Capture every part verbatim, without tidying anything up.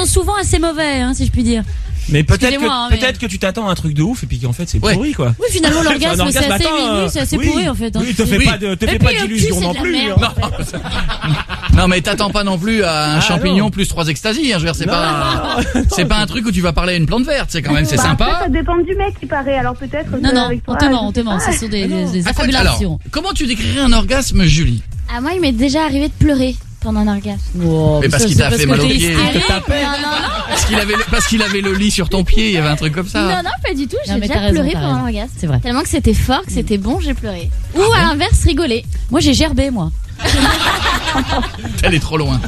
sont souvent assez mauvais, hein, si je puis dire. Mais peut-être que, hein, mais... peut-être que tu t'attends à un truc de ouf et puis qu'en fait c'est pourri, ouais. quoi. Oui, finalement l'orgasme, orgasme, c'est assez, attends, oui, c'est assez oui, pourri en fait. Hein. Oui, te fais oui. pas de, te fais pas d'illusions non plus. Hein. Non. non mais t'attends pas non plus à un ah, champignon non. plus trois extasies. Hein, je veux dire, c'est non, pas, c'est pas un truc où tu vas parler à une plante verte. C'est quand même, c'est bah, sympa. Après, ça dépend du mec qui paraît. Alors peut-être. Non non, avec on toi, te ment, on te ment. Ce sont des, des, des affabulations. Comment tu décrirais un orgasme, Julie? Ah moi, il m'est déjà arrivé de pleurer pendant un orgasme. Wow, mais parce qu'il t'a fait mal au pied. Parce qu'il avait, parce qu'il avait le lit sur ton pied, il y avait un truc comme ça. Non, non, pas du tout. J'ai non, déjà pleuré pendant l'orgasme. C'est vrai. Tellement que c'était fort, que c'était bon, j'ai pleuré. Ou ah à bon l'inverse, rigoler. Moi, j'ai gerbé, moi. Elle est trop loin.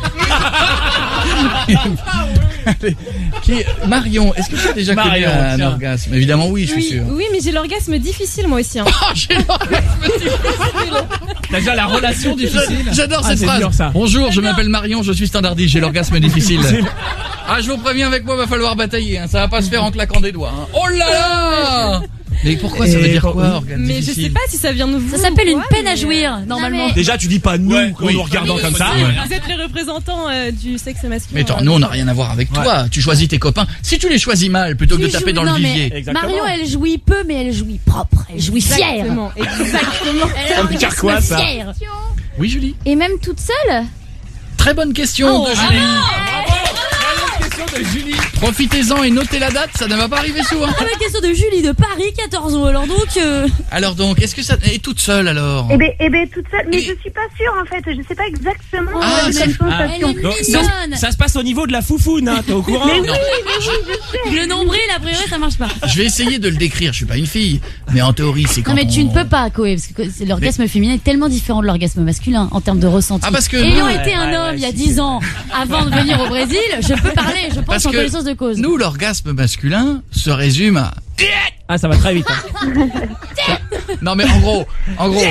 Qui... Marion, est-ce que tu as déjà connu un tiens. orgasme? Évidemment oui, je suis oui, sûr. Oui, mais j'ai l'orgasme difficile moi aussi. Hein. Oh, j'ai l'orgasme difficile. T'as déjà la relation difficile. J'adore ah, cette phrase. Dur, ça. Bonjour, je m'appelle Marion, je suis standardiste, j'ai l'orgasme difficile. Ah, je vous préviens, avec moi, va falloir batailler. Hein. Ça va pas se faire en claquant des doigts. Hein. Oh là là! Mais pourquoi ça veut dire quoi, orgasme Mais difficile? je sais pas si ça vient de vous. Ça s'appelle une peine mais... à jouir, normalement. mais... Déjà, tu dis pas nous ouais, en oui. nous regardant oui, comme ça. Oui, Ouais. Vous êtes les représentants euh, du sexe masculin. Mais attends, nous on n'a rien à voir avec toi. Ouais. Tu choisis tes copains. Si tu les choisis mal, plutôt que de taper dans non, le vivier. Marion, elle jouit peu, mais elle jouit propre. Elle jouit fière. Exactement. Exactement. Elle veut dire quoi, ça? Fière. Oui, Julie. Et même toute seule? Très bonne question oh, de ah Julie. De Julie. Profitez-en et notez la date, ça ne va pas arriver souvent. Ah, la question de Julie de Paris, quatorze ans. Alors donc. Euh... Alors donc, est-ce que ça est toute seule alors? Eh ben, eh ben toute seule. Mais et... je suis pas sûre en fait. Je sais pas exactement. Ah, euh, c'est... quelle sensation. Ah, ça, ça se passe au niveau de la foufoune, hein, t'es au courant? Mais oui, mais oui, je sais. Le nombril, a priori, ça marche pas. Je vais essayer de le décrire. Je suis pas une fille, mais en théorie, c'est quand. Non, mais on... tu ne peux pas, Koé, parce que c'est l'orgasme mais... féminin est tellement différent de l'orgasme masculin en termes de ressenti. Ah, parce que ayant nous... été un ouais, homme ouais, il y a si, dix c'est... ans avant de venir au Brésil, je peux parler, je pense parce en que connaissance de cause. Nous, l'orgasme masculin se résume à. Ah, ça va très vite. Hein. Non, mais en gros, en gros.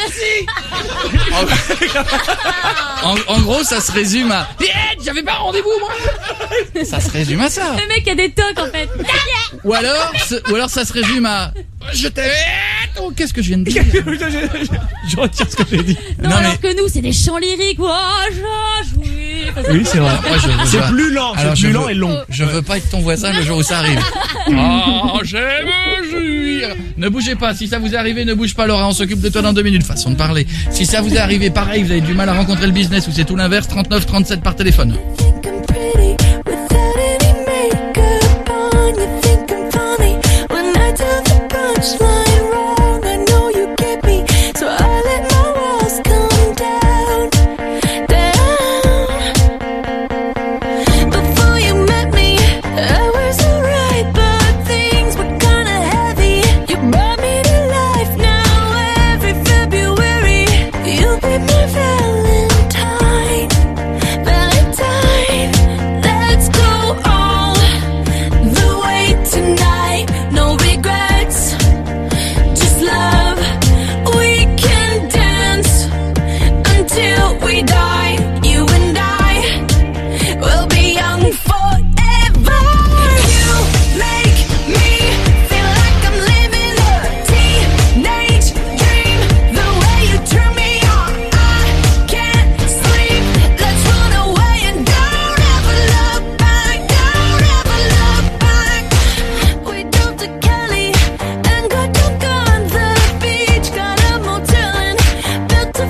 en, en gros, ça se résume à. J'avais pas rendez-vous, moi. Ça se résume à ça. Le mec a des tocs en fait. Ou alors, ou alors ça se résume à. Je t'aime. Oh, qu'est-ce que je viens de dire? je, je, je, je retire ce que j'ai dit. Non, non alors mais... que nous, c'est des chants lyriques. Oh, je jouis. Oui, c'est vrai. Moi, je, je, c'est je, plus lent, alors, c'est plus je lent veux, et long. Je veux pas être ton voisin le jour où ça arrive. Oh, j'aime jouir. Ne bougez pas. Si ça vous est arrivé, ne bouge pas, Laura. On s'occupe de toi dans deux minutes. Façon de parler. Si ça vous est arrivé, pareil, vous avez du mal à rencontrer le business ou c'est tout l'inverse, trente-neuf trente-sept par téléphone.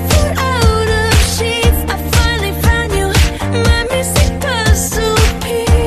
Disappear.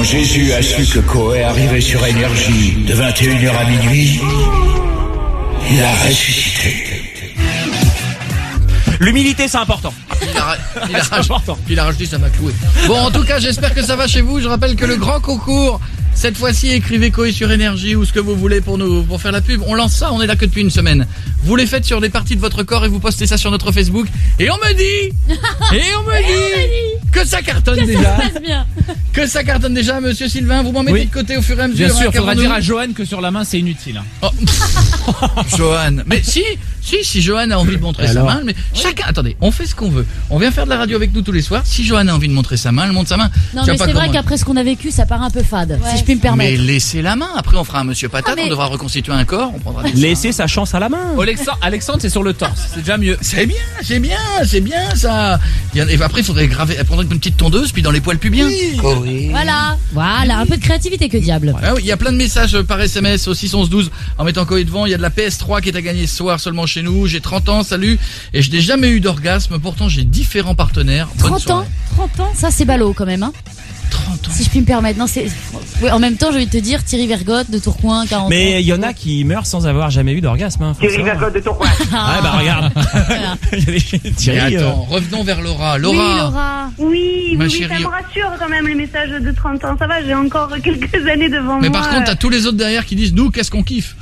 Jésus a su que Coé arrivait sur Énergie de vingt et une heures à minuit, il a ressuscité. L'humilité, c'est important. Il a, il, a C'est rajouté, important. il a rajouté, ça m'a cloué. Bon, en tout cas, j'espère que ça va chez vous. Je rappelle que le grand concours, cette fois-ci, écrivez Coé sur Énergie ou ce que vous voulez pour nous, pour faire la pub. On lance ça, on est là que depuis une semaine. Vous les faites sur des parties de votre corps et vous postez ça sur notre Facebook. Et on me dit, et on me dit que ça cartonne déjà. Ça se passe bien. Que ça cartonne déjà, monsieur Sylvain. Vous m'en mettez Oui. de côté au fur et à mesure. Bien sûr, hein, faudra qu'avons-nous dire à Johan que sur la main c'est inutile. Oh. Johan. Mais si, si, si Johan a envie de montrer sa main, mais chacun, attendez, on fait ce qu'on veut. On vient faire de la radio avec nous tous les soirs. Si Johan a envie de montrer sa main, elle montre sa main. Non, Tu vas mais pas c'est vrai comment- qu'après ce qu'on a vécu, ça paraît un peu fade, si je puis me Mais permettre. laissez la main. Après, on fera un monsieur patate. Ah, mais- On devra reconstituer un corps. On prendra des Laissez sa chance à la main. Alexandre, Alexandre c'est sur le torse, c'est déjà mieux. C'est bien, c'est bien, c'est bien ça. Il y a- Et après, il faudrait graver, prendre une petite tondeuse, puis dans les poils pubiens. Coé. Voilà, voilà, un peu de créativité, que diable. Ah oui, il y a plein de messages par S M S au six onze douze en mettant Coé devant. Il y a de la P S trois qui est à gagner ce soir seulement chez nous. J'ai trente ans, salut. Et je n'ai jamais eu d'orgasme. Pourtant, j'ai différents partenaires. Bonne trente soirée. ans, trente ans, ça c'est ballot quand même, hein. trente ans. Si je puis me permettre. Non, c'est. Oui, en même temps, j'ai envie de te dire, Thierry Vergotte de Tourcoing, quarante ans. Mais il y en a qui meurent sans avoir jamais eu d'orgasme. Hein, faut Thierry savoir. Vergotte de Tourcoing. Ah bah regarde. Il y a des- Mais Thierry, euh, attends, revenons vers Laura. Oui, Laura. Laura. Oui, Ma oui, oui, chérie. ça me rassure quand même les messages de trente ans. Ça va, j'ai encore quelques années devant Mais moi. par contre, t'as tous les autres derrière qui disent nous, qu'est-ce qu'on kiffe.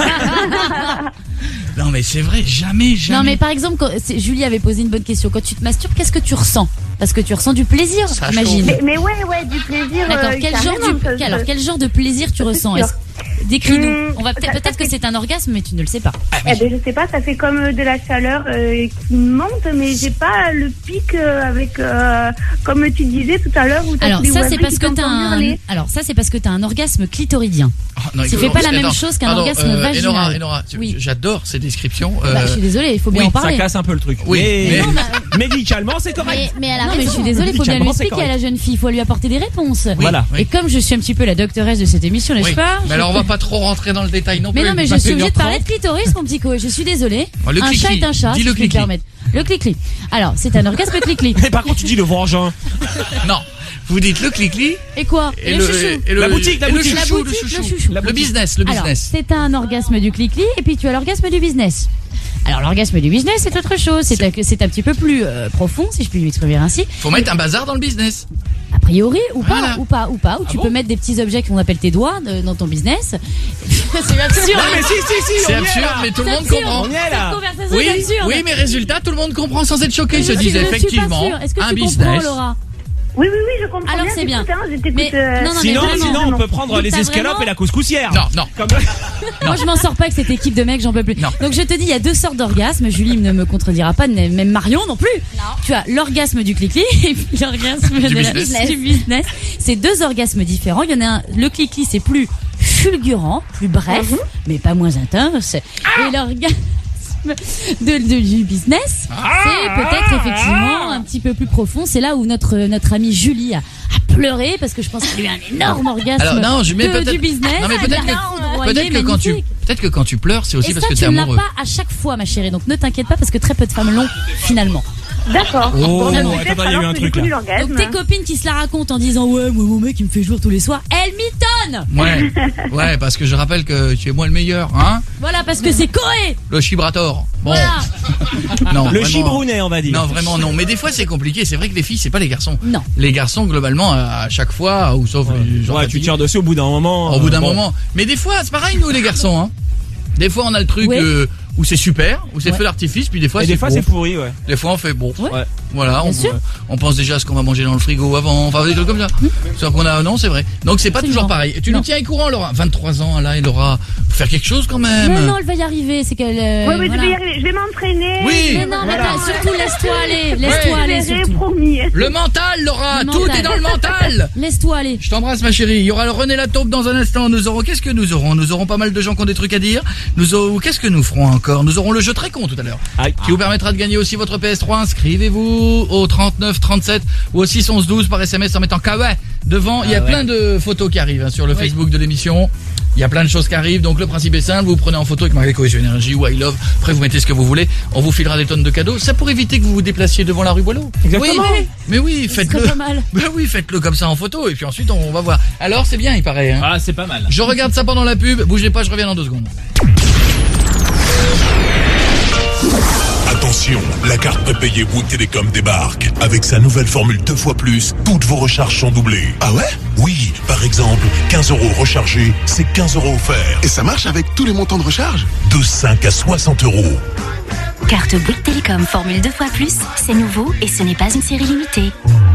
Non mais c'est vrai, jamais, jamais. Non, mais par exemple, quand, c'est- Julie avait posé une bonne question. Quand tu te masturbes, qu'est-ce que tu ressens? Parce que tu ressens du plaisir, Ça j'imagine. mais, mais ouais, ouais, du plaisir. D'accord. euh, Quel genre carrément, du, ça, quel- alors, ça- quel genre de plaisir tu ressens? sûr. Est-ce- Décris-nous. Hum, On va peut-être, ça- ça peut-être que fait- c'est un orgasme, mais tu ne le sais pas. Eh ben, je sais pas, ça fait comme euh, de la chaleur euh, qui monte, mais j'ai pas le pic euh, avec, euh, comme tu disais tout à l'heure. Où t'as Alors tous les ça c'est voisins parce qui que t'as t'entendent un. hurler. Alors ça c'est parce que t'as un orgasme clitoridien. Oh, non, Ça écoute, fait pas la attends, même chose qu'un pardon, orgasme euh, vaginal. Enora, Enora, tu- Oui. j'adore ces descriptions. euh, Bah, je suis désolée, il faut bien oui, en ça parler. casse un peu le truc. Oui, mais, mais- Non, bah, médicalement, c'est correct. Mais, mais elle a non, mais je raison. suis désolée, il faut bien lui Médicalement, c'est expliquer à correct. la jeune fille, il faut lui apporter des réponses. Voilà. oui. Et comme je suis un petit peu la doctoresse de cette émission, n'est-ce Oui. pas? Mais je- alors on va pas trop rentrer dans le détail non Mais plus. non, mais je Ça suis fait obligée de une heure parler de clitoris, mon petit Coé. Je suis désolée. Oh, le un clic-clic. chat est un chat, Dis si le je puis me clic-clic. permettre. Le clic-clic. Alors, c'est un orgasme clic-clic. Mais par contre, tu dis le vengin. Non, vous dites le clic-clic Et quoi? et, le, chouchou. et le La boutique, la et le boutique. chouchou, La le boutique, chouchou. le chouchou. Le business, le Alors, business. c'est un orgasme du clic-clic et puis tu as l'orgasme du business. Alors, l'orgasme du business, c'est autre chose. C'est un, c'est un petit peu plus euh, profond, si je puis m'exprimer ainsi. Faut mettre un bazar dans le business. A priori, ou pas, Voilà. ou pas, ou pas, ou tu bon peux mettre des petits objets qu'on appelle tes doigts euh, dans ton business. C'est absurde. Non mais si, si, si, C'est on y est, absurde, là. mais tout le C'est monde absurde. comprend. On y est là. Cette conversation Oui, est absurde. oui, mais résultat, tout le monde comprend sans être choqué. Ils se Je disent suis- je suis pas effectivement sûre. Est-ce que un tu comprends, business. Laura? Oui, oui, oui, je comprends Alors, bien. c'est bien. j'écoute, hein, je t'écoute, Mais- euh, non, non, mais Sinon, vraiment, sinon, on peut prendre Donc, les t'as escalopes vraiment- et la couscoussière. Non, non. Comme... Moi, je m'en sors pas avec cette équipe de mecs, j'en peux plus. Non. Donc, je te dis, il y a deux sortes d'orgasmes. Julie ne me contredira pas, même Marion non plus. Tu as l'orgasme du clic-clic et puis l'orgasme de la- business. du business. C'est deux orgasmes différents. Il y en a un, le clic-clic, c'est plus fulgurant, plus bref, mais pas moins intense. Et l'orgasme de, de- du business, c'est peut-être effectivement un petit peu plus profond. C'est là où notre, notre amie Julie a, a pleuré parce que je pense qu'il y a eu un énorme orgasme Alors non, je mets de- peut-être du business. Non mais peut-être Elle a que foudroyé, peut-être que quand tu magnifique. peut-être que quand tu pleures, c'est aussi Et parce ça, que tu t'es ne l'as amoureux. pas à chaque fois, ma chérie. Donc ne t'inquiète pas parce que très peu de femmes l'ont finalement. D'accord. Oh, Bon, ben, attends, peut-être attends, il y a eu alors un que truc, j'ai connu là. l'orgasme. Donc tes copines qui se la racontent en disant ouais moi mon mec il me fait jouer tous les soirs, elles mitonnent. Ouais, ouais, parce que je rappelle que tu es moi le meilleur, hein, Voilà parce que c'est Coé. le chibrator. Bon, Voilà. non, Le vraiment. chibrounet, on va dire. Non, vraiment non. Mais des fois c'est compliqué. C'est vrai que les filles, c'est pas les garçons. Non. Les garçons, globalement, à chaque fois, ou sauf les gens Ouais, tu fatigués, tires dessus au bout d'un moment. au bout d'un euh, bon. moment. Mais des fois, c'est pareil nous les garçons, hein. Des fois on a le truc Ouais. euh, où c'est super, où c'est Ouais. feu d'artifice, puis des fois Et c'est des fois, bon. c'est pourri, ouais. Des fois on fait bon. Ouais. Ouais. Voilà, on, Bien sûr. on pense déjà à ce qu'on va manger dans le frigo avant, enfin des trucs comme ça. Sauf qu'on a, non, c'est vrai. Donc c'est pas Absolument. toujours pareil. Et tu Non. nous tiens au courant, Laura. vingt-trois ans, là, elle aura faut faire quelque chose quand même. Mais non, elle va y arriver. C'est qu'elle. euh, Ouais, oui, voilà. je vais y arriver. Je vais m'entraîner. Oui. Mais non, mais Voilà. attends, surtout laisse-toi aller, laisse-toi Ouais. aller Je verrai, surtout. promis. Le mental, Laura, Le tout mental. est dans le mental. Laisse-toi aller. Je t'embrasse ma chérie. Il y aura le René Lataupe dans un instant. Nous aurons qu'est-ce que nous aurons Nous aurons pas mal de gens qui ont des trucs à dire. Nous aurons qu'est-ce que nous ferons encore Nous aurons le jeu très con tout à l'heure. Aïe. Qui vous permettra de gagner aussi votre P S trois. Inscrivez-vous au trente-neuf trente-sept ou au six onze douze par S M S en mettant Kawa devant. Il y a Ah ouais. plein de photos qui arrivent hein, sur le Facebook de l'émission. Il y a plein de choses qui arrivent, donc le principe est simple, vous prenez en photo avec marqué Cohésion Énergie ou I Love, après vous mettez ce que vous voulez, on vous filera des tonnes de cadeaux, ça pour éviter que vous vous déplaciez devant la rue Boileau. Exactement. Oui, mais oui, faites-le. pas mal. Ben oui, faites-le comme ça en photo, et puis ensuite on va voir. Alors c'est bien, il paraît. Hein. Ah, c'est pas mal. Je regarde ça pendant la pub, bougez pas, je reviens dans deux secondes. Attention, la carte prépayée Bouygues Télécom débarque. Avec sa nouvelle formule deux fois plus, toutes vos recharges sont doublées. Ah ouais? Oui, par exemple, quinze euros rechargés, c'est quinze euros offerts. Et ça marche avec tous les montants de recharge? De cinq à soixante euros. Carte Bouygues Télécom formule deux fois plus, c'est nouveau et ce n'est pas une série limitée.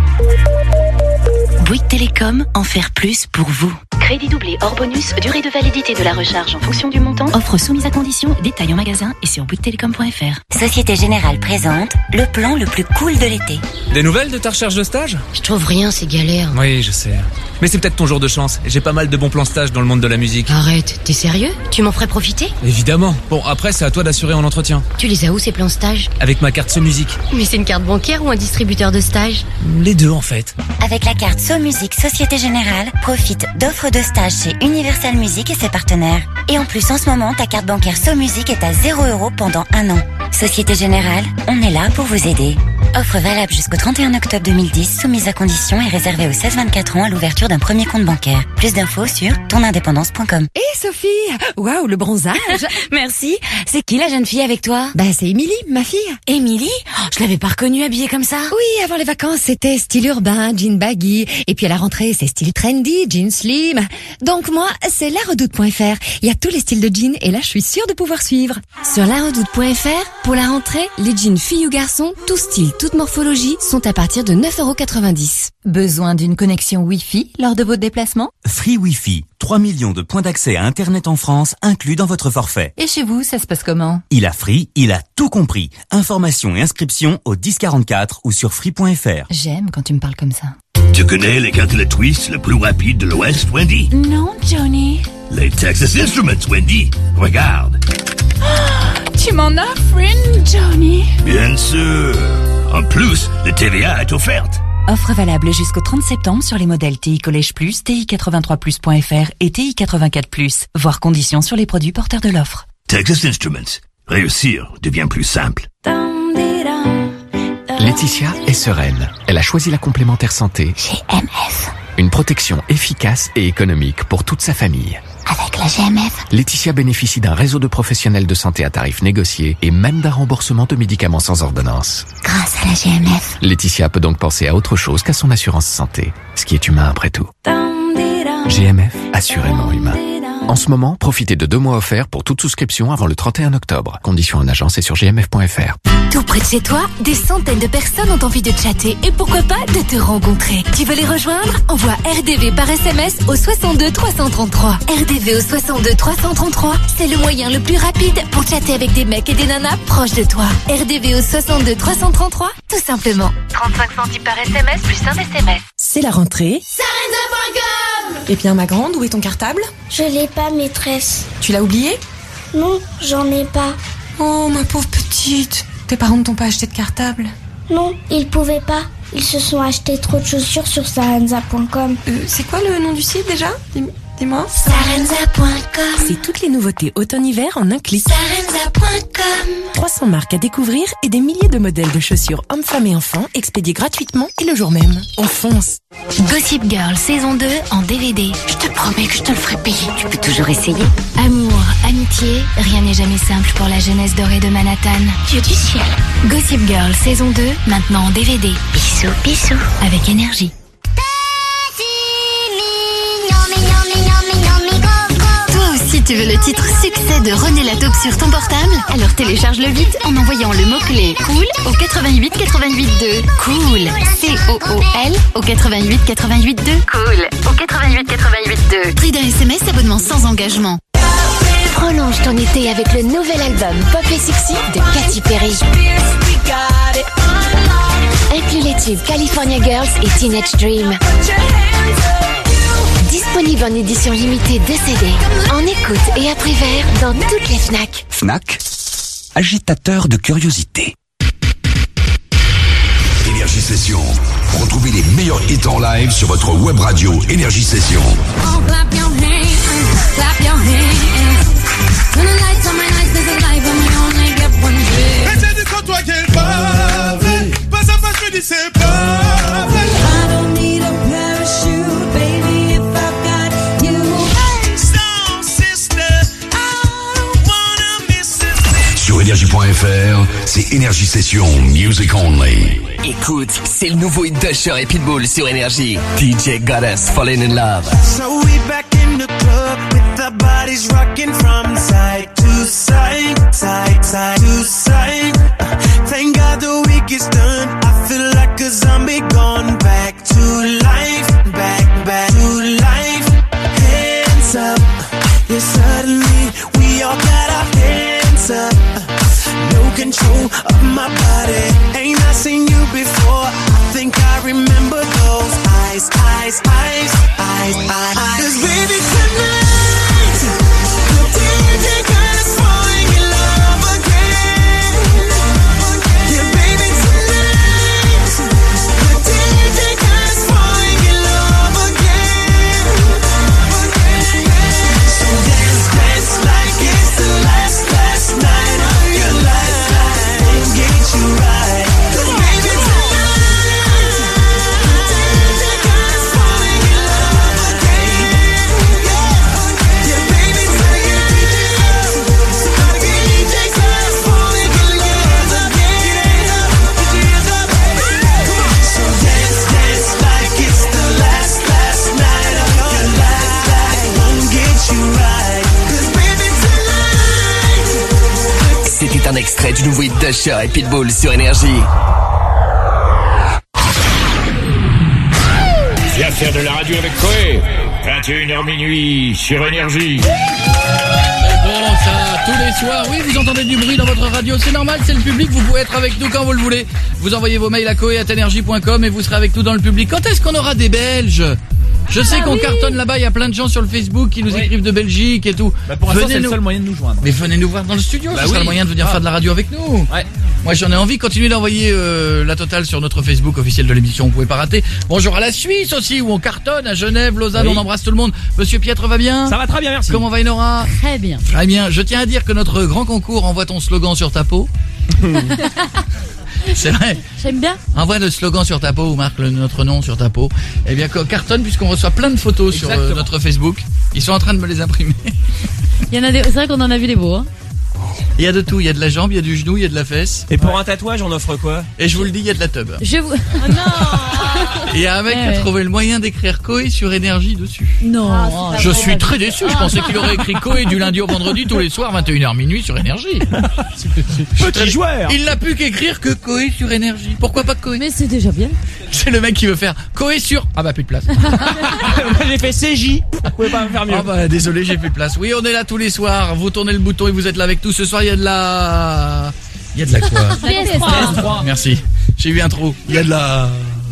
Bouygues Télécom, en faire plus pour vous. Crédit doublé hors bonus, durée de validité de la recharge en fonction du montant. Offre soumise à condition, détail en magasin et sur bouygues télécom point f r. Société Générale présente le plan le plus cool de l'été. Des nouvelles de ta recherche de stage? Je trouve rien, c'est galère. Oui, je sais. Mais c'est peut-être ton jour de chance. J'ai pas mal de bons plans stage dans le monde de la musique. Arrête, t'es sérieux? Tu m'en ferais profiter? Évidemment. Bon, après, c'est à toi d'assurer en entretien. Tu les as où ces plans stage? Avec ma carte SoMusique. Mais c'est une carte bancaire ou un distributeur de stage? Les deux, en fait. Avec la carte SoMusique Société Générale, profite d'offres de stage chez Universal Music et ses partenaires. Et en plus, en ce moment, ta carte bancaire SoMusique est à zéro euro pendant un an. Société Générale, on est là pour vous aider. Offre valable jusqu'au trente et un octobre deux mille dix, soumise à condition et réservée aux seize vingt-quatre ans à l'ouverture d'un premier compte bancaire. Plus d'infos sur ton indépendance point com. Hé Sophie, waouh, le bronzage. Merci. C'est qui la jeune fille avec toi? Bah c'est Émilie, ma fille. Émilie? Oh, je l'avais pas reconnue habillée comme ça. Oui, avant les vacances, c'était style urbain, jean baggy. Et puis à la rentrée, c'est style trendy, jean slim. Donc moi, c'est la redoute point f r. Il y a tous les styles de jeans et là, je suis sûre de pouvoir suivre. Sur la redoute point f r, pour la rentrée, les jeans filles ou garçons, tout style, toute morphologie, sont à partir de neuf euros quatre-vingt-dix. Besoin d'une connexion Wi-Fi lors de votre déplacement? Free Wi-Fi. trois millions de points d'accès à Internet en France, inclus dans votre forfait. Et chez vous, ça se passe comment? Il a Free, il a tout compris. Information et inscription au dix quarante-quatre ou sur free point f r. J'aime quand tu me parles comme ça. Tu connais les cartes twist le plus rapide de l'Ouest, Wendy? Non, Johnny. Les Texas Instruments, Wendy. Regarde. Oh, tu m'en offres une, Johnny? Bien sûr. En plus, le T V A est offerte. Offre valable jusqu'au trente septembre sur les modèles T I Collège Plus, T I quatre-vingt-trois plus point f r et T I quatre-vingt-quatre plus. Voir conditions sur les produits porteurs de l'offre. Texas Instruments. Réussir devient plus simple. Laetitia est sereine. Elle a choisi la complémentaire santé. G M F. Une protection efficace et économique pour toute sa famille. Avec la G M F, Laetitia bénéficie d'un réseau de professionnels de santé à tarifs négociés et même d'un remboursement de médicaments sans ordonnance. grâce à la G M F. Laetitia peut donc penser à autre chose qu'à son assurance santé, ce qui est humain après tout. G M F, assurément humain. En ce moment, profitez de deux mois offerts pour toute souscription avant le trente et un octobre. Conditions en agence et sur g m f point f r. Tout près de chez toi, des centaines de personnes ont envie de chatter et pourquoi pas de te rencontrer. Tu veux les rejoindre? Envoie R D V par S M S au soixante-deux trois cent trente-trois. R D V au soixante-deux trois cent trente-trois, c'est le moyen le plus rapide pour chatter avec des mecs et des nanas proches de toi. R D V au soixante-deux trois cent trente-trois, tout simplement. trente-cinq centimes par S M S plus un S M S. C'est la rentrée. Sarenza point com. Eh bien ma grande, où est ton cartable? Je l'ai pas, maîtresse. Tu l'as oublié? Non, j'en ai pas. Oh ma pauvre petite. Tes parents ne t'ont pas acheté de cartable? Non, ils pouvaient pas. Ils se sont achetés trop de chaussures sur sarenza point com. Euh, c'est quoi le nom du site déjà? Dis- Dis-moi. sarenza point com. C'est toutes les nouveautés automne-hiver en un clic. sarenza point com. trois cents marques à découvrir et des milliers de modèles de chaussures hommes, femmes et enfants expédiés gratuitement et le jour même. On fonce. Gossip Girl saison deux en D V D. Je te promets que je te le ferai payer. Tu peux toujours essayer. Amour, amitié, rien n'est jamais simple pour la jeunesse dorée de Manhattan. Dieu du ciel. Gossip Girl saison deux, maintenant en D V D. Bisous, bisous. Avec énergie. Toi aussi tu veux le titre succès de René Lataupe sur ton portable? Alors télécharge-le vite en envoyant le mot-clé cool au quatre-vingt-huit quatre-vingt-huit deux. Cool, C O O L au quatre-vingt-huit quatre-vingt-huit deux. Cool, au quatre-vingt-huit quatre-vingt-huit deux. Prix d'un S M S, abonnement sans engagement. Prolonge ton été avec le nouvel album Pop et Succès de Katy Perry. Inclut les tubes California Girls et Teenage Dream. Disponible en édition limitée de C D, en écoute et après verre dans toutes les Fnac. Fnac, agitateur de curiosité. Énergie Session. Retrouvez les meilleurs hits en live sur votre web radio Énergie Session. Oh, clap your hands. clap your hands. When the lights on my nights, this is life, and we only get one day. Et c'est du quand toi qu'elle parle. Pas à pas, je me dis c'est pas vrai. I don't need a parachute, baby, if I've got you. Hey, so sister, I don't wanna miss it. Sur énergie point f r, c'est Énergie Session Music Only. Écoute, c'est le nouveau hit d'Usher et Pitbull sur Énergie. D J Goddess, Falling in Love. So we back in the club with our bodies rocking from side to side, side, side to side. Thank God the week is done. I feel like a zombie gone back to life, back, back to life. Hands up, yeah, suddenly we all got our hands up. No control of my body. Ain't I seen you before? I think I remember those eyes, eyes, eyes, eyes, eyes. 'Cause baby tonight, the D J got us falling in love again. Yeah, baby tonight, the D J got us falling in love again. So dance, dance like it's the last, last night of your life. Won't get you right. 'Cause baby tonight, the D J got us falling in love again. Yeah, baby tonight, the D J got us falling in love again. So dance, dance like it's the last, last night of your life. Won't get you right. 'Cause baby tonight. C'était un extrait du nouveau hit d'Usher et Pitbull sur Énergie. Viens faire de la radio avec Coé. vingt et une heures minuit sur Énergie. C'est bon ça, tous les soirs. Oui, vous entendez du bruit dans votre radio, c'est normal, c'est le public, vous pouvez être avec nous quand vous le voulez. Vous envoyez vos mails à coé arobase énergie point com et vous serez avec nous dans le public. Quand est-ce qu'on aura des Belges ? Je sais Ah qu'on oui. cartonne là-bas, il y a plein de gens sur le Facebook qui nous Oui. écrivent de Belgique et tout. Bah pour l'instant, Venez c'est le nous- seul moyen de nous joindre. Mais venez nous voir dans le studio, Bah ce sera oui. le moyen de venir Ah. faire de la radio avec nous. Ouais. Moi j'en ai envie, continuez d'envoyer euh, la totale sur notre Facebook officiel de l'émission, vous pouvez pas rater. Bonjour à la Suisse aussi, où on cartonne, à Genève, Lausanne, Oui. on embrasse tout le monde. Monsieur Pietre va bien ? Ça va très bien, merci. Comment va Enora ? Très bien. Très bien, je tiens à dire que notre grand concours Envoie ton slogan sur ta peau. C'est vrai. J'aime bien. Envoie le slogan sur ta peau ou marque le- notre nom sur ta peau. Eh bien, co- cartonne puisqu'on reçoit plein de photos sur euh, Exactement. notre Facebook. Ils sont en train de me les imprimer. Il y en a des... C'est vrai qu'on en a vu des beaux. Hein. Il y a de tout. Il y a de la jambe, il y a du genou, il y a de la fesse. Et pour un tatouage, on offre quoi ? Et je vous le dis, il y a de la tub. Je vous... Et il y a un mec Ouais, qui a ouais. trouvé le moyen d'écrire Coé sur Énergie dessus. Non. Oh, je suis très déçu. Je pensais qu'il aurait écrit Coé du lundi au vendredi tous les soirs, vingt et une heures minuit sur Énergie. Petit joueur. Il n'a plus qu'écrire que Coé sur Énergie. Pourquoi pas Coé ? Mais c'est déjà bien. C'est le mec qui veut faire Coé sur... Ah bah plus de place. Moi, j'ai fait C J. Vous pouvez pas me faire mieux. Ah bah désolé, j'ai plus de place. Oui, on est là tous les soirs. Vous tournez le bouton et vous êtes là avec nous. Ce soir, il y a de la... Il y a de la quoi ? P S trois. Merci. J'ai eu un trou. Il y a de la...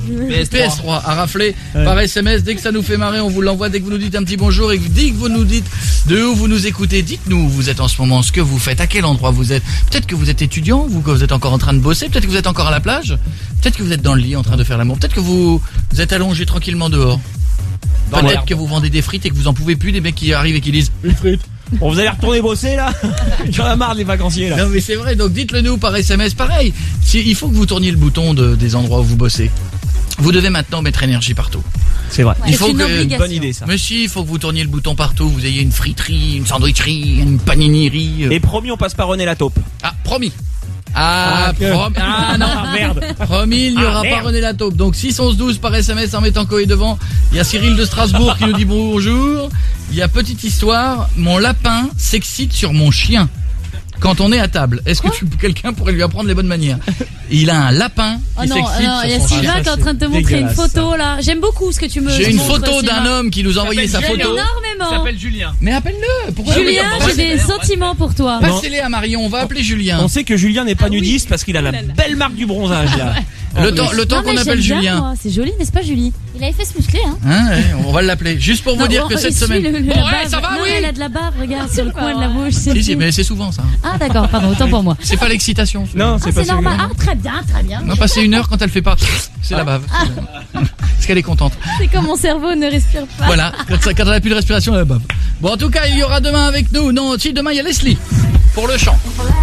P S trois à rafler par S M S. Dès que ça nous fait marrer, on vous l'envoie. Dès que vous nous dites un petit bonjour et que dès que vous nous dites de où vous nous écoutez, dites-nous où vous êtes en ce moment, ce que vous faites, à quel endroit vous êtes. Peut-être que vous êtes étudiant, vous que vous êtes encore en train de bosser, peut-être que vous êtes encore à la plage, peut-être que vous êtes dans le lit en train de faire l'amour, peut-être que vous, vous êtes allongé tranquillement dehors. Dans Peut-être l'herbe. que vous vendez des frites et que vous en pouvez plus, des mecs qui arrivent et qui disent Les frites. Bon, vous allez retourner bosser là. J'en ai marre des vacanciers là. non mais c'est vrai, donc dites-le nous par S M S. Pareil, si, il faut que vous tourniez le bouton de, des endroits où vous bossez. Vous devez maintenant mettre Énergie partout. C'est vrai. Il faut une que obligation. Bonne idée ça. Mais si, il faut que vous tourniez le bouton partout, vous ayez une friterie, une sandwicherie, une paninerie. euh. Et promis, on passe par René la taupe. Ah, promis. Ah, Ah, que- promis. Ah non, Ah, merde. Promis, il n'y Ah, aura pas merde. René la taupe. Donc six onze douze par S M S en mettant Coé devant. Il y a Cyril de Strasbourg qui nous dit bonjour. Il y a petite histoire, mon lapin s'excite sur mon chien quand on est à table. Est-ce que tu, quelqu'un pourrait lui apprendre les bonnes manières? Il a un lapin Oh qui non, s'excite non, il y a sur son Sylvain chien. qui est en train de te montrer une dégueulasse, photo là. J'aime beaucoup ce que tu me J'ai une montres, photo Sylvain. d'un homme qui nous a envoyé sa s'appelle photo. Julien. Énormément. Il s'appelle Julien. Mais appelle-le. Pourquoi Julien, Moi, j'ai des sentiments pour toi. Passez-les à Marion, on va appeler Julien. On sait que Julien n'est pas nudiste parce qu'il a la belle marque du bronzage là. Le temps, le temps Non, qu'on mais appelle j'aime bien, Julien. moi. C'est joli, n'est-ce pas, Julie? Il a les fesses musclées, hein. Hein, ouais, on va l'appeler. Juste pour vous Non, dire oh, que cette essuie semaine. le- le- Bon, la ouais, bave. ça va, Non, oui. elle a de la barbe, regarde, sur le coin de la bouche. c'est Si, si, tout. mais c'est souvent ça. Ah, d'accord, pardon, autant pour moi. C'est pas l'excitation. Non, Ah, c'est pas c'est normal. celui-là. Ah, très bien, très bien. On va passer une heure quand elle fait pas. C'est la bave. Parce qu'elle est contente. C'est comme mon cerveau ne respire pas. Voilà, quand, ça, quand elle a plus de respiration, elle bave. Bon, en tout cas, il y aura demain avec nous. Non, si, demain, il y a Leslie. Pour le chant.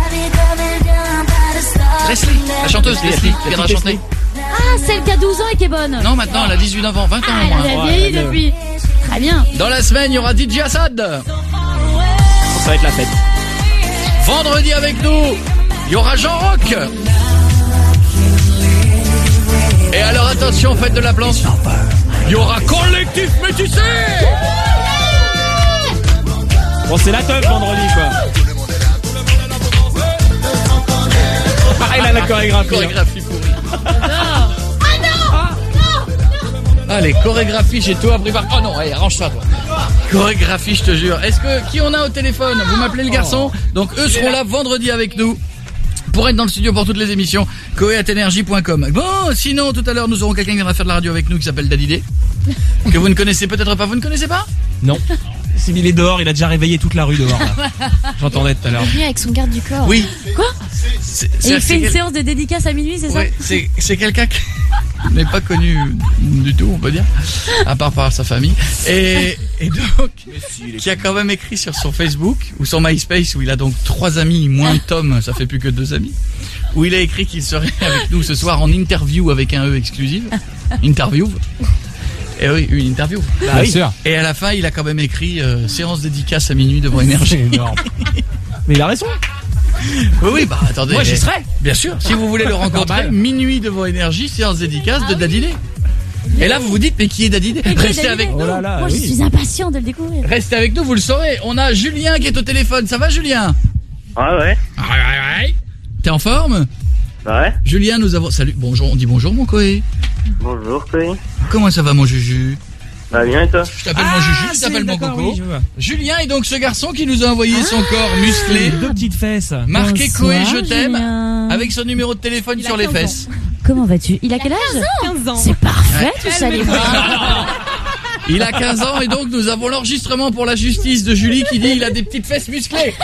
Leslie, la chanteuse Leslie, qui viendra chanter. Ah, celle qui a douze ans et qui est bonne. Non, maintenant, elle a dix-huit, neuf ans, vingt ans. Ah, elle a vieilli depuis. Très bien. Dans la semaine, il y aura D J Assad. Ça va être la fête. Vendredi avec nous, il y aura Jean Rock. Et alors attention, faites de la planche. Il y aura Collectif Métissé. Bon, c'est la teuf vendredi, quoi. Pareil, là, la chorégraphie. Chorégraphie pourrie. Allez, chorégraphie, j'ai tout appris par... Oh non, allez, arrange-toi, toi. Chorégraphie, je te jure. Est-ce que... Qui on a au téléphone? Vous m'appelez le garçon. Donc, eux seront là vendredi avec nous. Pour être dans le studio pour toutes les émissions. coé arobase énergie point com. Bon, sinon, tout à l'heure, nous aurons quelqu'un qui viendra faire de la radio avec nous qui s'appelle Dadidé. Que vous ne connaissez peut-être pas. Vous ne connaissez pas? Non. Il est dehors, il a déjà réveillé toute la rue dehors. Là. J'entendais tout à l'heure. Il vient avec son garde du corps. Oui. Quoi? C'est, Et c'est, il fait une quel... séance de dédicace à minuit, c'est ouais, ça? c'est, c'est quelqu'un qui n'est pas connu du tout, on peut dire, à part par sa famille. Et, et donc, qui a quand même écrit sur son Facebook, ou son MySpace, où il a donc trois amis, moins de Tom, ça fait plus que deux amis, où il a écrit qu'il serait avec nous ce soir en interview avec un E exclusive. Interview. Et oui, une interview. Bah, bien oui. sûr. Et à la fin, il a quand même écrit euh, séance dédicace à minuit devant Énergie. Mais il a raison. Oui, oui, bah attendez. Moi, j'y serai. Bien sûr, si vous voulez le rencontrer, minuit devant Énergie, séance dédicace ah, de Dadidé. Oui. Et là, vous vous dites, mais qui est Dadidé? Restez avec nous. Oh là là, Moi, oui. je suis impatient de le découvrir. Restez avec nous, vous le saurez. On a Julien qui est au téléphone. Ça va, Julien? Ouais, ouais. Ouais, ouais, ouais. T'es en forme? Ouais. Julien, nous avons... Salut, bonjour, on dit bonjour, mon Coé. Bonjour, Coé. Comment ça va, mon Juju? Ça va bien, et toi? Je t'appelle ah, mon Juju, je t'appelle mon Coco. Oui, Julien est donc ce garçon qui nous a envoyé ah, son corps musclé. Deux petites fesses. Marqué Coé, je t'aime. Julien. Avec son numéro de téléphone sur les fesses. Ans. Comment vas-tu? Il a quel âge? quinze ans. C'est parfait, ouais. tout ça, les bras. Il a quinze ans et donc nous avons l'enregistrement pour la justice de Julie qui dit il a des petites fesses musclées.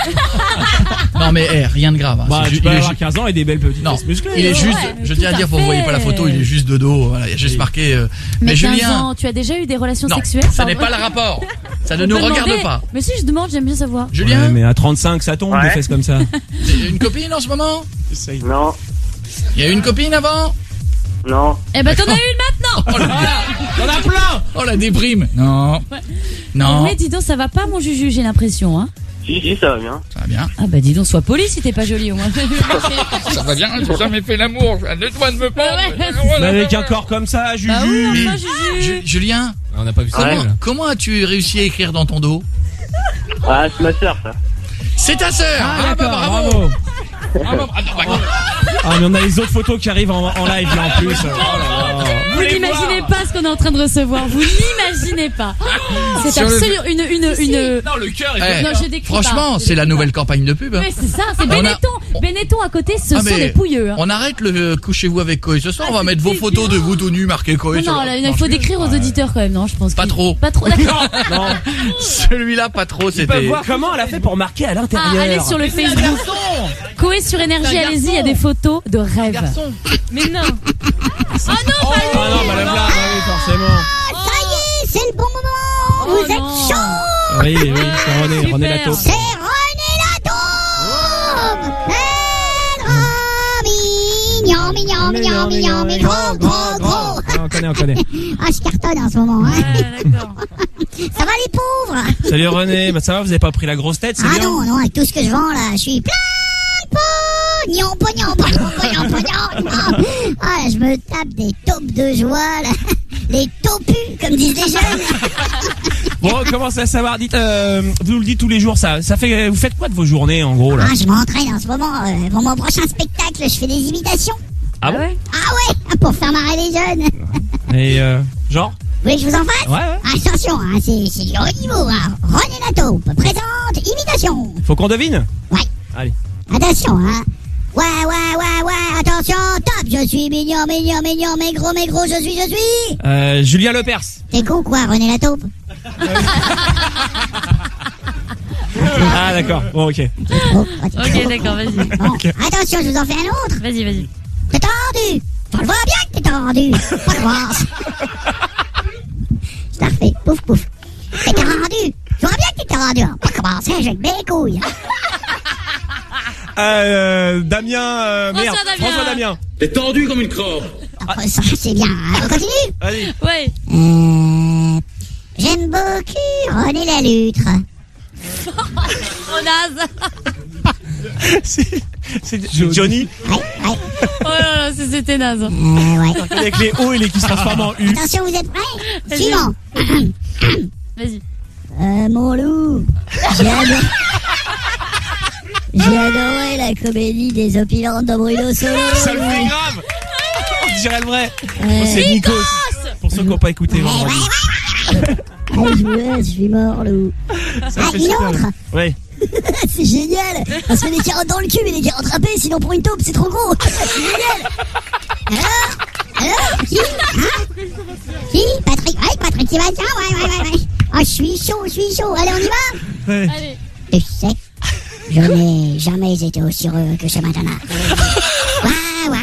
Non mais hey, rien de grave. Hein. Bah, tu ju- peux il avoir est ju- quinze ans et des belles petites non, fesses musclées. Il est juste, ouais, je tiens à dire, vous voyez pas la photo, il est juste de dos. Voilà, il y a juste oui. marqué. Euh, mais, mais quinze Julien, ans, tu as déjà eu des relations non, sexuelles? Ça n'est pas le rapport. Ça ne On nous peut regarde demander. pas. Mais si je demande, j'aime bien savoir. Julien, ouais, mais à trente-cinq, ça tombe ouais. des fesses comme ça. Une copine en ce moment? Non. Il y a eu une copine avant? Non. Eh ben t'en as une maintenant. Oh là, t'en as plein. Oh la déprime. Non. Ouais. Non. Mais dis donc, ça va pas mon Juju, j'ai l'impression, hein. Si, si, ça va bien. Ça va bien. Ah bah dis donc, sois poli si t'es pas jolie au moins. Ça va bien, j'ai jamais fait l'amour, je ne dois de me prendre. Mais avec un corps comme ça, Juju. Bah oui, Mais, enfin, Juju. Ju- Julien, On n'a pas vu ça. comment, Ouais. comment as-tu réussi à écrire dans ton dos? Ah, c'est ma soeur, ça. C'est ta sœur. Ah, Ah, bah, d'accord, bravo. bravo. Bravo. Ah, non, bah, Ah, mais on a les autres photos qui arrivent en, en live là en plus. Oh là là. Vous n'imaginez pas ce qu'on est en train de recevoir. Vous n'imaginez pas. C'est Sur le- absolument une une une. Non, le cœur Eh, est. Non, je décris franchement, pas. c'est la nouvelle campagne de pub. hein. Oui, c'est ça. C'est On a- Benetton. Benetton à côté, ce Ah, sont mais des pouilleux. Hein. On arrête le euh, couchez-vous avec Coé. Ce soir, on va Ah, mettre vos c'est photos de dégueu. vous tout nus marqué Coé. Non, sur non, le- là, il faut décrire aux auditeurs quand même, non, je pense. Pas qu'il- trop. Pas trop, d'accord. Non. Celui-là, pas trop. Ils peuvent C'était. voir comment elle a fait pour marquer à Ah, l'intérieur. allez sur le Facebook. Coé sur Énergie, allez-y, il y a des photos de rêve. Mais non. Ah non, Oh, ah non, bah le là, bah oui, forcément. Ça y est, c'est le bon moment. Oh Vous êtes non. chaud. Oui, oui, c'est René, Super. René Lato. C'est René Latour. Mignon, mignon, mignon, mignon, mais gros, gros, gros. Ah, on connaît, on connaît. Ah, je cartonne en ce moment. Hein. Ouais, d'accord. Ça va les pauvres? Salut René, bah ça va, vous avez pas pris la grosse tête, c'est Ah bien? non, non, avec tout ce que je vends là, je suis plein de pognon, pognon, pognon, pognon, pognon. Ah, ah, là, je me tape des taupes de joie, là. Les taupus, comme disent les jeunes. Bon, comment ça, ça va? Dites, euh, vous nous le dites tous les jours, ça, ça fait, vous faites quoi de vos journées, en gros, là? Ah, je m'entraîne en ce moment. Euh, pour mon prochain spectacle, je fais des imitations. Ah bon? Ah ouais, pour faire marrer les jeunes. Et, euh, genre? Vous voulez que je vous en fasse? Ouais, ouais. Attention, hein, c'est, c'est du haut niveau, hein. René Lataupe présente imitation. Faut qu'on devine? Ouais. Allez. Attention, hein. Ouais, ouais, ouais, ouais, attention, top. Je suis mignon, mignon, mignon, mais gros, mais gros, je suis, je suis. Euh, Julien Lepers. T'es con, quoi, René Lataupe? Ah, d'accord. Bon, ok. Oh, Ok, d'accord, vas-y. Bon, attention, je vous en fais un autre. Vas-y, vas-y. T'es tendu. Je vois bien que t'es rendu. Pas croire. Je la refais. Pouf, pouf. T'es rendu. Je vois bien que t'es rendu. Pas commencer avec mes couilles. Euh, Damien, euh, merde. François Damien. François Damien. T'es tendu comme une crotte. Ah, ça, c'est bien. On continue? Allez. Ouais. Mmh, j'aime beaucoup René Lalutre. Trop naze. C'est, c'est Johnny. Ouais, ouais. Oh là là, c'est- c'était naze. Euh, ouais. Avec les O et les qui se transforment en U. Attention, vous êtes prêts? Vas-y. Suivant. Vas-y. Euh, mon loup, j'ai adoré... j'ai adoré la comédie des opilantes de Bruno Solo. Ça le fait grave. On dirait le vrai. Euh, C'est Nikos. Pour ceux qui n'ont pas écouté vendredi. Allez, je vous laisse, je suis mort, loup. Ça Ah, fait une super. autre. Ouais. C'est génial. On se met des carottes dans le cul, mais des carottes râpées, sinon pour une taupe, c'est trop gros. C'est génial. Alors Alors Qui Hein Qui Patrick. Ouais, Patrick qui va bien. Ouais, ouais, ouais, ouais. Ah, je suis chaud, je suis chaud. Allez, on y va. Ouais. Allez. Tu sais, je n'ai jamais été aussi heureux que ce matin-là. Ouais, ouais.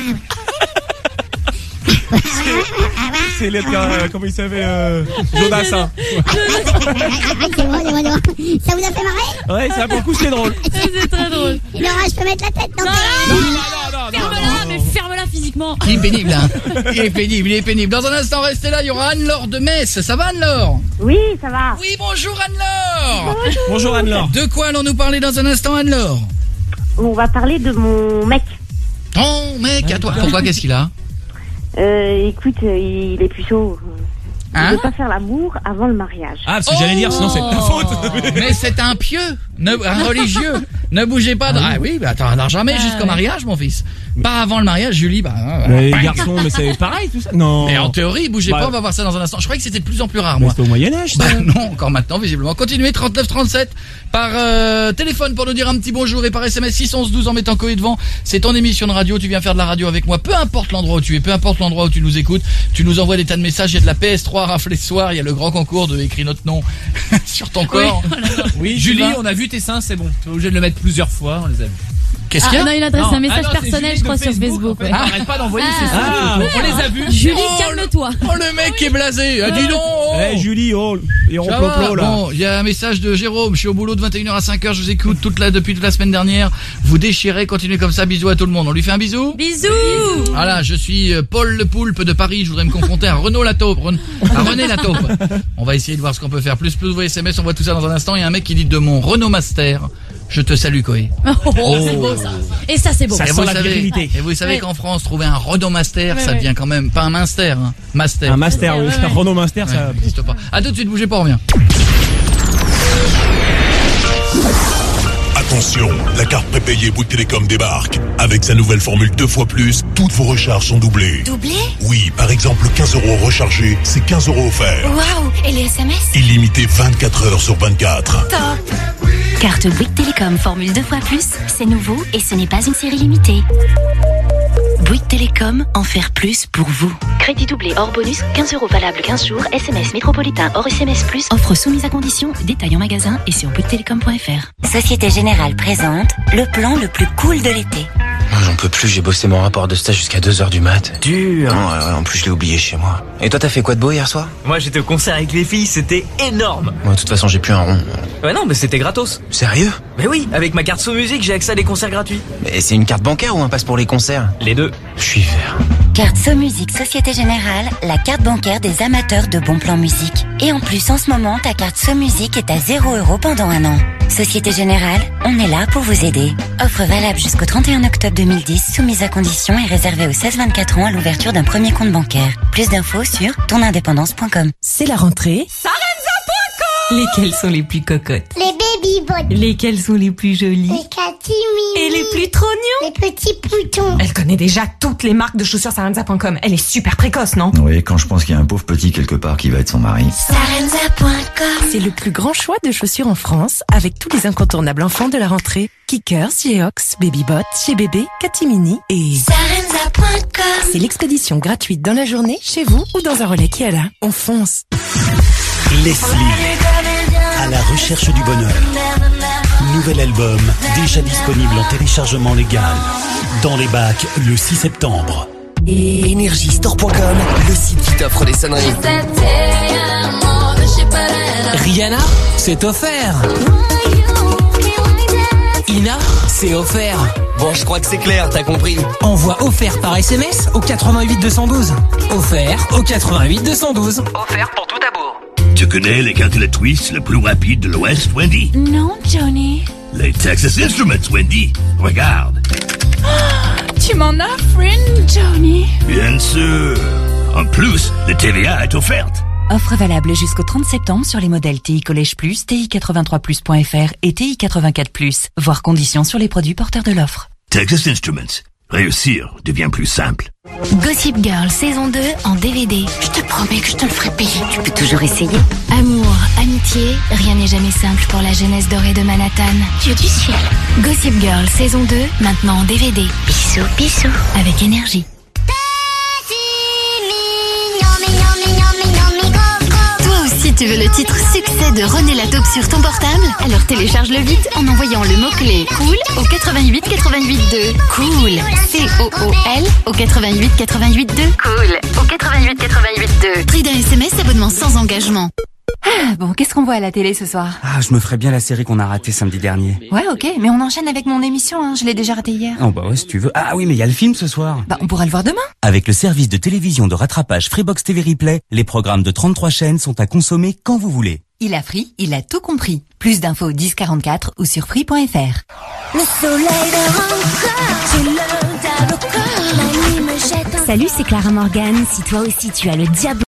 C'est le euh, comment il s'appelle euh, Jonas. Hein. C'est bon, c'est bon, c'est bon. Ça vous a fait marrer? Ouais, ça pour le coup c'est drôle. C'est très drôle. Laura, je peux mettre la tête dans Non, tes... non, Non, non, non, non, Ferme-la, non, mais non. ferme-la physiquement. Il est pénible, hein. Il est pénible, il est pénible. Dans un instant, restez là, il y aura Anne-Laure de Metz. Ça va, Anne-Laure? Oui, ça va. Oui, bonjour, Anne-Laure. Bonjour Anne-Laure. De quoi allons-nous parler dans un instant, Anne-Laure? On va parler de mon mec. Ton mec, à toi. Pourquoi, qu'est-ce qu'il a? Euh, écoute, euh, il est puceau. Il Hein? ne veut pas faire l'amour avant le mariage. Ah, parce que j'allais dire, sinon c'est de ta faute. Mais c'est un pieux, ne, un religieux. Ne bougez pas. De... Ah oui, bah attends, jamais Ah, jusqu'au ouais. mariage, mon fils. Pas avant le mariage, Julie. Bah, Mais bah, les garçons, mais c'est pareil tout ça. Non. mais en théorie, bougez Bah, pas, on va voir ça dans un instant. Je croyais que c'était de plus en plus rare, mais moi. c'était au Moyen-Âge, ça. Bah non, encore maintenant, visiblement. Continuez, trente-neuf trente-sept, par euh, téléphone pour nous dire un petit bonjour et par S M S six onze douze en mettant Coé devant. C'est ton émission de radio, tu viens faire de la radio avec moi, peu importe l'endroit où tu es, peu importe l'endroit où tu nous écoutes, tu nous envoies des tas de messages, il y a de la P S trois raflée ce soir, il y a le grand concours de écrit notre nom sur ton corps. Oui, Julie, Julie, on a vu tes seins, c'est bon. Tu es obligé de le mettre plusieurs fois, on les a vus. Qu'est-ce Ah qu'il y a? non, il adresse Non. un message Ah non, c'est personnel, Julie je crois, de sur Facebook, Facebook. en fait. Ouais. Arrête pas d'envoyer Ah. ses seins. Ah. On les a vus. Julie, Oh, calme-toi. Oh le mec est blasé, ah, dis donc. Eh Julie, oh, et on Ça va ploplo là. Bon, il y a un message de Jérôme, je suis au boulot de vingt et une heures à cinq heures, je vous écoute toute la, depuis toute la semaine dernière. Vous déchirez, continuez comme ça, bisous à tout le monde. On lui fait un bisou? Bisous. Voilà, je suis euh, Paul le Poulpe de Paris, je voudrais me confronter à Renaud la taupe, Ren- à René la taupe. On va essayer de voir ce qu'on peut faire. Plus plus vos S M S, on voit tout ça dans un instant. Il y a un mec qui dit de mon Renault Master, je te salue Coé. Oh, c'est beau ça. Et ça, c'est beau. Ça Et sent vous la savez, virilité. et vous savez Ouais. qu'en France, trouver un Renault Master, Ouais, ça ouais. devient quand même pas un Minster, hein. Master. Un master, oui. Ouais, ouais. Renault Master, Ouais, ça. n'existe pas. À tout de suite, bougez pas, on revient. Attention, la carte prépayée Bouygues Télécom débarque. Avec sa nouvelle formule deux fois plus, toutes vos recharges sont doublées. Doublé? Oui, par exemple, quinze euros rechargés, c'est quinze euros offerts. Waouh! Et les S M S? Illimité vingt-quatre heures sur vingt-quatre. Top! Carte Bouygues Télécom formule deux fois plus, c'est nouveau et ce n'est pas une série limitée. Bouygues Télécom, en faire plus pour vous. Crédit doublé hors bonus, quinze euros valable quinze jours, S M S métropolitain hors S M S plus, offre soumise à condition, détail en magasin et sur bouygues télécom point f r. Société Générale présente le plan le plus cool de l'été. Ah, j'en peux plus, j'ai bossé mon rapport de stage jusqu'à deux heures du mat. Dur. Non, ouais, ouais, en plus je l'ai oublié chez moi. Et toi t'as fait quoi de beau hier soir? Moi, j'étais au concert avec les filles, c'était énorme. Moi de toute façon j'ai plus un rond. Ouais, non, mais c'était gratos. Sérieux? Mais oui, avec ma carte sous musique, j'ai accès à des concerts gratuits. Mais c'est une carte bancaire ou un passe pour les concerts? Les deux. Je suis vert. Carte SoMusique Société Générale, la carte bancaire des amateurs de bons plans musique. Et en plus, en ce moment, ta carte SoMusique est à zéro euro pendant un an. Société Générale, on est là pour vous aider. Offre valable jusqu'au trente et un octobre deux mille dix, soumise à condition et réservée aux seize vingt-quatre ans à l'ouverture d'un premier compte bancaire. Plus d'infos sur ton indépendance point com. C'est la rentrée. Sarenza point com. Lesquelles sont les plus cocottes? Les baby bots. Lesquelles sont les plus jolies? Les catimini. Et les plus trognons. Les petits poutons. Elle connaît déjà toutes les marques de chaussures Sarenza point com. Elle est super précoce, non? Oui, quand je pense qu'il y a un pauvre petit quelque part qui va être son mari. Sarenza point com. C'est le plus grand choix de chaussures en France, avec tous les incontournables enfants de la rentrée. Kickers, Geox, Babybot, Chez Bébé, Catimini et... Sarenza point com. C'est l'expédition gratuite dans la journée, chez vous ou dans un relais qui est là. On fonce. Leslie, à la recherche du bonheur. Nouvel album, déjà disponible en téléchargement légal. Dans les bacs le six septembre. Et énergie-store point com, le site qui t'offre des sonneries. Rihanna, c'est offert. Ina, c'est offert. Bon, je crois que c'est clair, t'as compris. Envoie offert par S M S au quatre-vingt-huit deux cent douze. Offert au quatre-vingt-huit deux cent douze. Offert pour tout d'abord. Tu connais les calculs Twist le plus rapide de l'Ouest, Wendy? Non, Johnny. Les Texas Instruments, Wendy. Regarde. Tu m'en offres une, Johnny? Bien sûr. En plus, le T V A est offerte. Offre valable jusqu'au trente septembre sur les modèles T I Collège Plus, T I quatre-vingt-trois plus point F R et T I quatre-vingt-quatre plus. Voir conditions sur les produits porteurs de l'offre. Texas Instruments. Réussir devient plus simple. Gossip Girl saison deux en D V D. Je te promets que je te le ferai payer. Tu peux toujours essayer. Amour, amitié, rien n'est jamais simple pour la jeunesse dorée de Manhattan. Dieu du ciel. Gossip Girl saison deux, maintenant en D V D. Bisous, bisous. Avec énergie. Si tu veux le titre succès de René Lataupe sur ton portable, alors télécharge-le vite en envoyant le mot-clé cool au quatre-vingt-huit quatre-vingt-huit deux. Cool, C O O L au quatre-vingt-huit quatre-vingt-huit deux. Cool, au quatre-vingt-huit quatre-vingt-huit deux. Prix d'un S M S, abonnement sans engagement. Ah, bon, qu'est-ce qu'on voit à la télé ce soir? Ah, je me ferais bien la série qu'on a ratée samedi dernier. Ouais, ok, mais on enchaîne avec mon émission, hein. Je l'ai déjà ratée hier. Oh bah ouais, si tu veux. Ah oui, mais il y a le film ce soir. Bah, on pourra le voir demain. Avec le service de télévision de rattrapage Freebox T V Replay, les programmes de trente-trois chaînes sont à consommer quand vous voulez. Il a Free, il a tout compris. Plus d'infos dix quarante-quatre ou sur free point F R. Le soleil de rencontre, c'est l'heure d'Aloca. La nuit me jette. Salut, c'est Clara Morgan. Si toi aussi tu as le diable